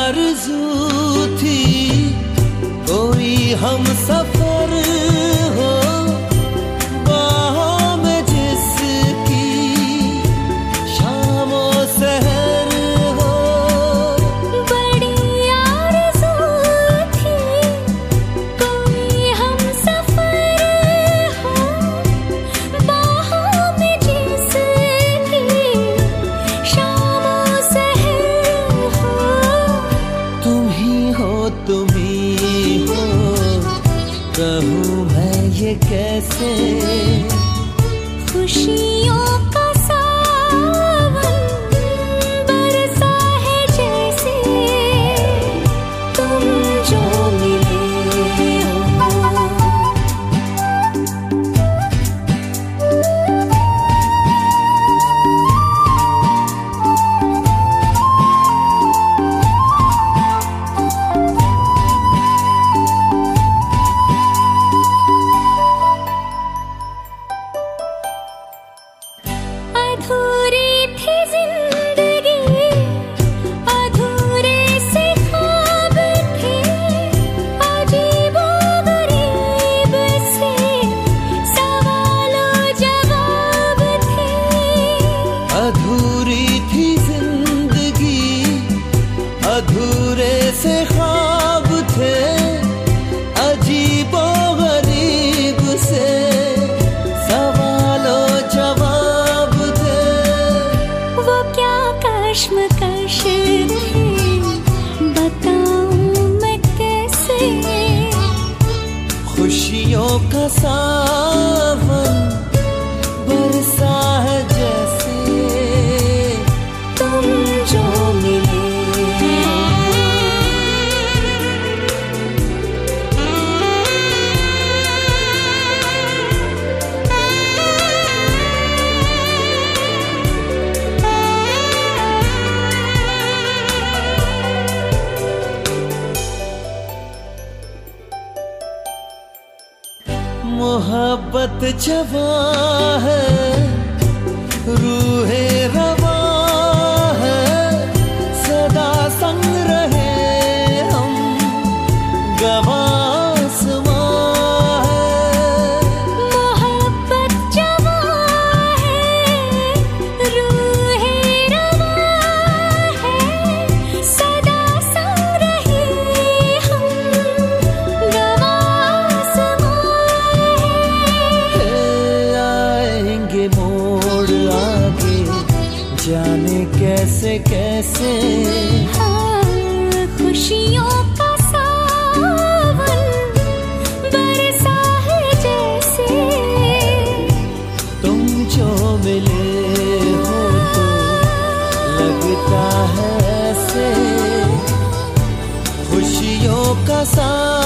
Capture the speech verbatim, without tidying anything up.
आरज़ू थी कोई हम सफर हो, बाहों में जिसकी शामो सहर हो। बड़ी आरज़ू थी कोई हम सफर हो, बाहों में जिसकी शामो सहर हो। तुम ही हो तुम ही हो, कहूँ मैं ये कैसे। खुशियों का सावन बरसा है जैसे, तुम जो मिले हो। अधूरी थी जिंदगी, अधूरे से ख्वाब थे, अजीबो-गरीब से सवालों जवाब थे। अधूरी थी जिंदगी, अधूरे से ख्वाब थे, अजीबो गरीब से सवालों जवाब थे। वो क्या कश्मकश थी, बताऊं मैं कैसे। खुशियों का सावन बरसा है जैसे, तुम जो मिले। मोहब्बत जवां है, रूहे रवां है, सदा संग रहे हम, गवां आसमां है। मोहब्बत जवां है, रूहे रवां है, सदा संग रहे हम, गवां आसमां है। आएंगे मोड़ आगे जाने कैसे कैसे। हाँ, खुशियों का सावन बरसा है जैसे, तुम जो मिले हो तो लगता है ऐसे। खुशियों का सा